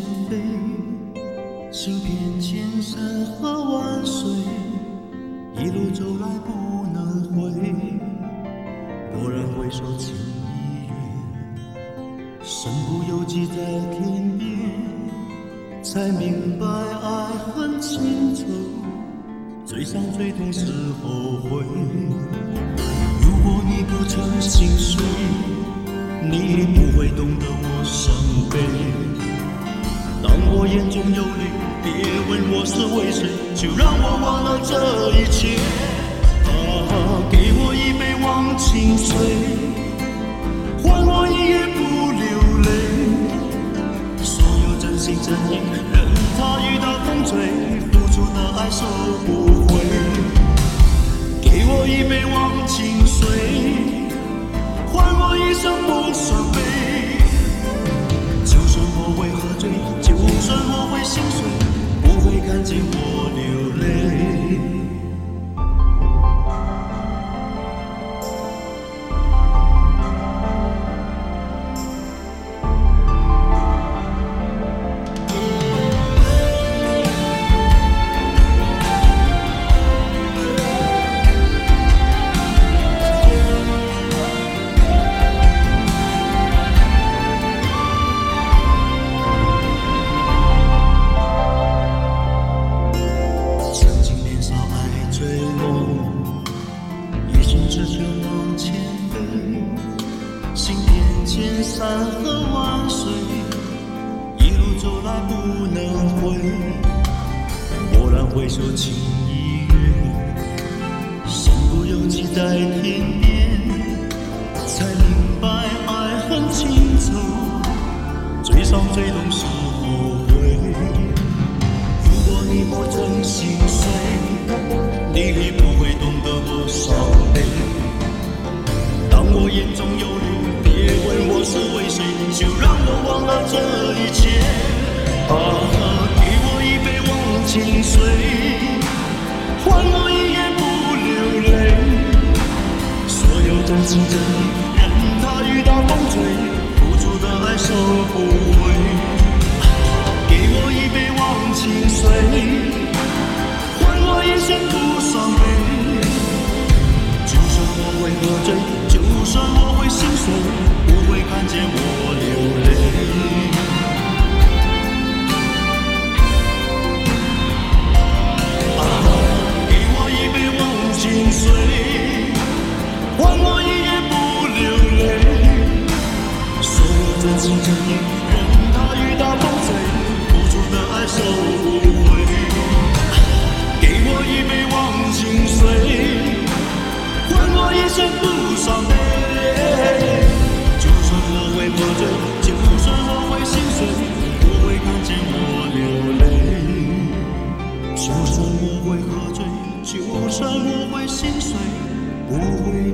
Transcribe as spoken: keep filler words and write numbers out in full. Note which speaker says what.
Speaker 1: 飞，行遍千山和万水，一路走来不能回。蓦然回首，情已远，身不由己在天边，才明白爱恨情仇，最伤最痛是后悔。如果你不曾心碎，你不会懂得我伤悲。当我眼中有泪，别问我是为谁，就让我忘了这一切。啊，给我一杯忘情水，换我一夜不流泪。所有真心真意，任它雨打风吹，付出的爱收不回。给我一杯忘情水，换我一生不伤悲。就算我会喝醉，就算我会心碎，不会看见我流泪。行遍千山和万水，一路走来不能回。蓦然回首，情已远，身不由己在天边，才明白爱恨情仇，最伤最痛是后悔。如果你不曾心碎，你不会懂得我伤悲。当我眼中有泪，别问我是为谁，就让我忘了这一切。啊，给我一杯忘情水，换我一夜不流泪。所有真心真意，任它雨打风吹，付出的爱收不回。给我一杯忘情水，换我一生不伤悲。就算我会喝醉，就算我会心碎，不会看见我流泪。啊，给我一杯忘情水，换我一夜不流泪。所有真心真意，任它雨打风吹，付出的爱收不回。给我一杯忘情水，换我一生不伤悲。就算我会喝醉，就算我会心碎，不会看见我流泪。就算我会喝醉，就算我会心碎，不会